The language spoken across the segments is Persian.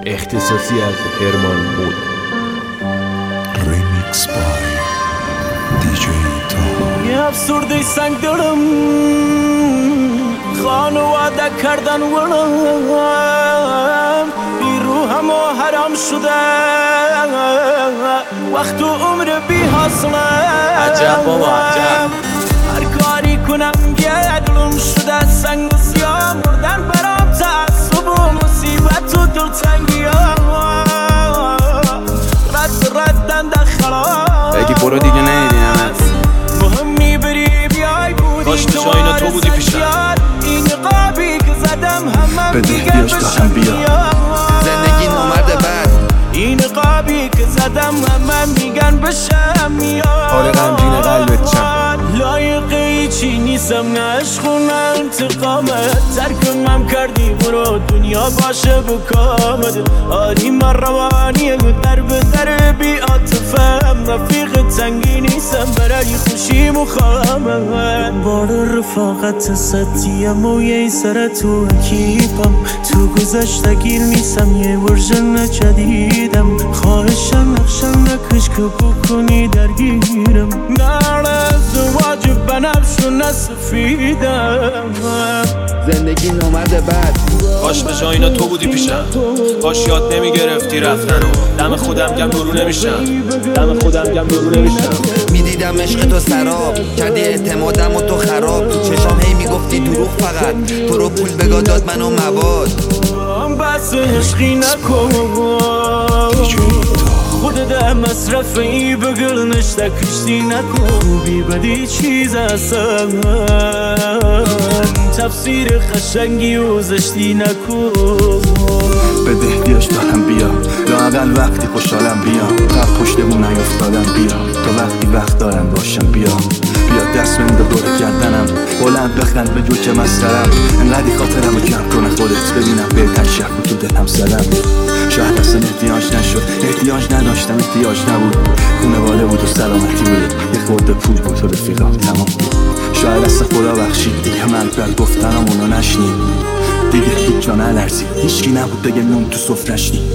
اختصاصی از هرمان مود. ریمیکس بای دیجی تا. یه افسرده سنگ دارم، خانواده کردن ورم، بی روحم و حرام شده، وقت و عمر بی حاصله. عجب بابا عجب. هر کاری کنم یه دلم شده سنگ و سیاه، مردن برام تعصب و مصیبت و دلتنگی ها، ردن دخلا. بگی برو دیگه نمیبینمت، مهم میبری بیای بودی کاش به جای اینا تو بودی پیشم. این قابی که زدم همم بده میگن بیاش داشتم بیا. زندگی نومرده بد، این قابی که زدم همم میگن بشم میاد. حال غمگین قلبت چم، لایق هیچی نیستم، نه عشق و نه انتقامت. ترکمم کردی برو دنیا باشه بکامد. آری من روانیه در به در بی عاطفم، رفیق تنگی نیستم برای خوشی مخامم. بار رفاقت ستیم و یه سر تو کیفم، تو گذشته گیر نیستم یه ورژن جدیدم. خواهشم نقشم نکش که بکنی درگیرم، نه ازدواج بنفش و نسفیدم. زندگی نومرده بد. کاش به جای اینا تو بودی پیشم، کاش یاد نمیگرفتی رفتن و دم خودم گم برو نمیشم، دم خودم گم برو نمیشم. میدیدم عشق تو سراب، کردی اعتمادم و تو خراب. چشام هی میگفتی دروغ، فقط تو رو پول بگاه داد منو مواد. بس عشقی نکن، خودت مصرف ای بگل نشته کشتی نکن. بی بدی چیز اصلا تفسیر خشنگی و زشتی نکن. بده بیاش دارم بیا، لااقل وقتی خوشحالم بیا. قبل پشتمون نیفتادم بیا، تا وقتی وقت دارم باشم بیا. بیا دست بنده دور گردنم، بلند بخند به جوک مسخرم. انقدی خاطرم رو جمع کنه خودت، ببینم بهتر شهر تو دلم زدم. شاید اصلا احتیاج نشد، احتیاج نداشتم، احتیاج نبود. خونواده بود و سلامتی بود، یه خورده پول بود و رفیقم تمام بود. شاید اصلا خدا بخشید دیگه من بر گفتنم اونو نشنید. دیگه هیچ جا نلرزید، هیچکی نبود دیگه نون تو سفرش نید.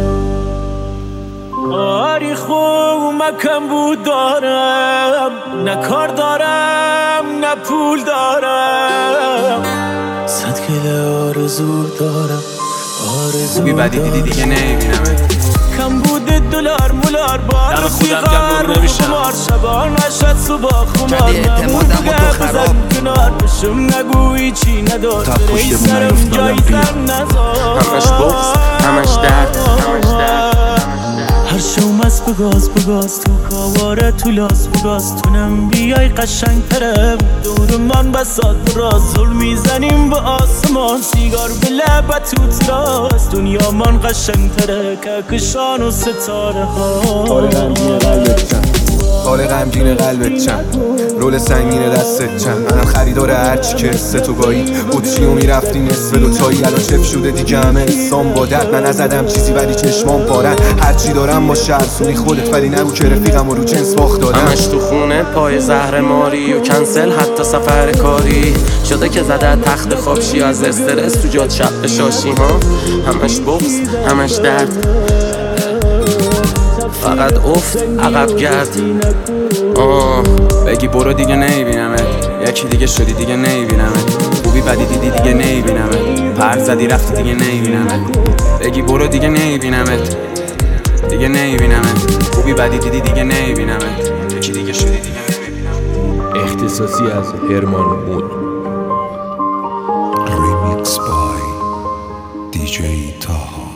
آری خوب مکم بود دارم، نه کار دارم نه پول دارم. 100 کیلو آرزو دارم، آرزو خوبی بدی دیدی دیگه نمیبینمت. کم بود دلار مولار بار دم خودم گم برو نمیشم، شبان نشد صبح خمار. کردی اعتمادم و تو خراب. کنار بشم نگویی چی نداد، تا پشت بون سرم نیفتادم جای بیا. سر نزار. همش بغض، همش درد، همش درد. هر شوم از بگاز تو کاواره تو لاس بگاز. تونم بیای قشنگ ترم دور من بسات راز. ظلم میزنیم به آسمان، سیگار به لبت تو تراس. دنیا من قشنگ تره کهکشان و ستاره ها. حال غمگین قلبت چم، حال غمگین قلبت چم. رول سنگین دستت چم، منم خریدار هرچی که حس تو گایی. قدشی و میرفتی نصف دوتایی، الان چف شده دیگه همه حسام با درد. من نزدم چیزی ولی چشمام پارن، هرچی دارم با شرسونی خودت، ولی نگو که رفیقم و رو جنس باخت دادم. همش تو خونه پای زهر ماری و کنسل حتی سفر کاری شده که زده تخت خوابشی، از استرس تو جاد شب بشاشی ها. همش بغض، همش درد، فقط افت عقب گرد. بگی برو دیگه نمیبینمت، یکی دیگه شدی دیگه نمیبینمت. خوبی بدی دیدی دیگه نمیبینمت، پر زدی رفتی دیگه نمیبینمت. بگی برو دیگه نمیبینمت، دیگه نمیبینمت. خوبی بدی دیدی دیگه نمیبینمت، یکی دیگه شدی دیگه نمیبینمت. اختصاصی از هرمان مود. ریمیکس بای دیجی تا.